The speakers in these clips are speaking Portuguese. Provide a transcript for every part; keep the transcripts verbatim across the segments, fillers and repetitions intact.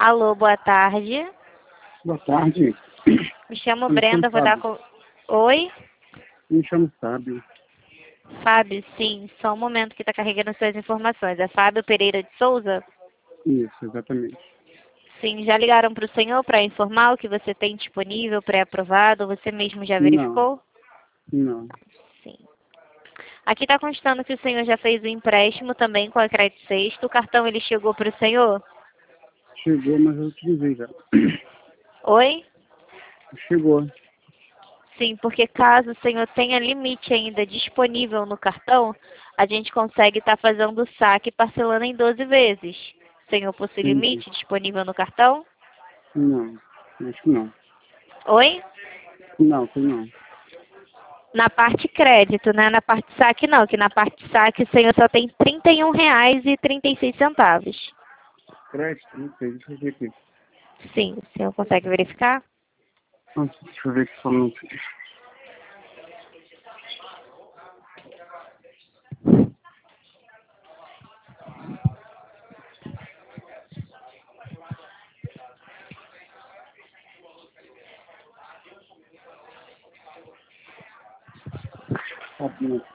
Alô, boa tarde. Boa tarde. Me chamo Me Brenda, chamo vou dar Fábio. com... Oi? Me chamo Fábio. Fábio, sim, só um momento que está carregando suas informações. É Fábio Pereira de Souza? Isso, exatamente. Sim, já ligaram para o senhor para informar o que você tem disponível, pré-aprovado? Você mesmo já Não, verificou? não. Sim. Aqui está constando que o senhor já fez o empréstimo também com a Crédito Sexto. O cartão ele chegou para o senhor? Chegou, mas eu utilizei já. Oi? Chegou. Sim, porque caso o senhor tenha limite ainda disponível no cartão, a gente consegue estar fazendo o saque e parcelando em doze vezes. O senhor possui Entendi. limite disponível no cartão? Não, acho que não. Oi? Não, tem não. Na parte crédito, né? Na parte saque não, que na parte saque o senhor só tem trinta e um reais e trinta e seis centavos. Crédito? Não sei, deixa eu ver aqui. Sim, o senhor consegue verificar? Nossa, deixa eu ver aqui só um minuto. Só um minuto.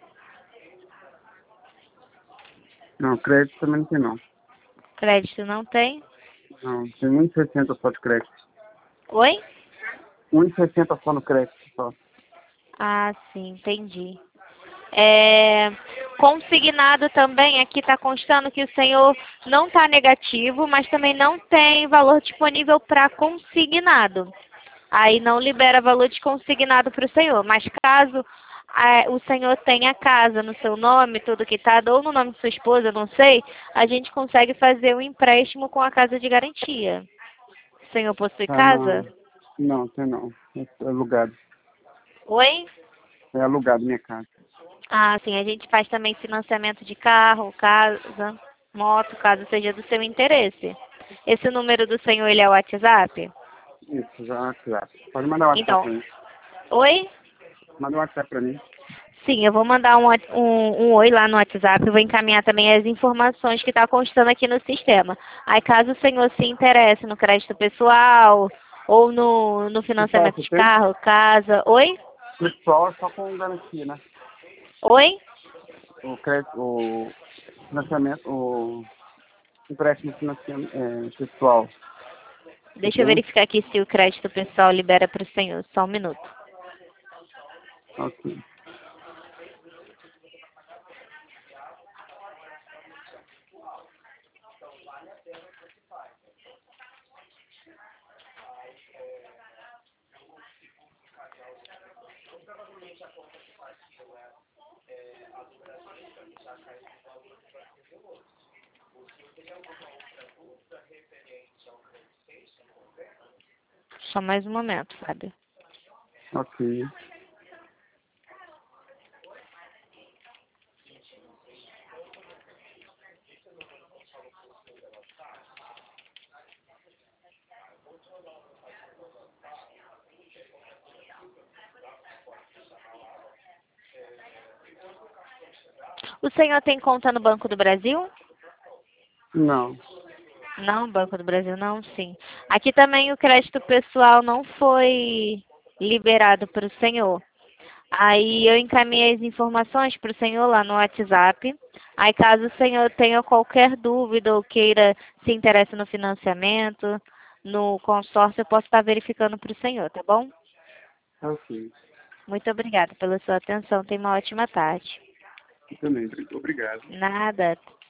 Não, crédito também não tem não. Crédito não tem? Não, tem um e sessenta só de crédito. Oi? um e sessenta só no crédito só. Ah, sim, entendi. É, consignado também, aqui está constando que o senhor não está negativo, mas também não tem valor disponível para consignado. Aí não libera valor de consignado para o senhor. Mas caso é, o senhor tenha casa no seu nome, tudo quitado, ou no nome de sua esposa, não sei, a gente consegue fazer um empréstimo com a casa de garantia. O senhor possui Tá, não. casa? Não, tem não. É alugado. Oi? É alugado minha casa. Ah, sim, a gente faz também financiamento de carro, casa, moto, caso seja do seu interesse. Esse número do senhor, ele é o WhatsApp? Isso, já, já. Pode mandar o WhatsApp Então, pra mim. oi? Manda o WhatsApp pra mim. Sim, eu vou mandar um, wat- um, um oi lá no WhatsApp, eu vou encaminhar também as informações que está constando aqui no sistema. Aí, caso o senhor se interesse no crédito pessoal ou no, no Pessoal, financiamento você de tem? carro, casa, oi? Pessoal é só com garantia, né? Oi? O crédito, o financiamento, o empréstimo financiamento é, pessoal. Você Deixa eu tem? verificar aqui se o crédito pessoal libera para o senhor, só um minuto. Ok. Só mais um momento, Fábio. Ok. O senhor tem conta no Banco do Brasil? Não. Não, Banco do Brasil não, sim. Aqui também o crédito pessoal não foi liberado para o senhor. Aí eu encaminhei as informações para o senhor lá no WhatsApp. Aí caso o senhor tenha qualquer dúvida ou queira se interesse no financiamento, no consórcio, eu posso estar verificando para o senhor, tá bom? Ok. Muito obrigada pela sua atenção. Tenha uma ótima tarde. Eu também. Obrigado. Nada.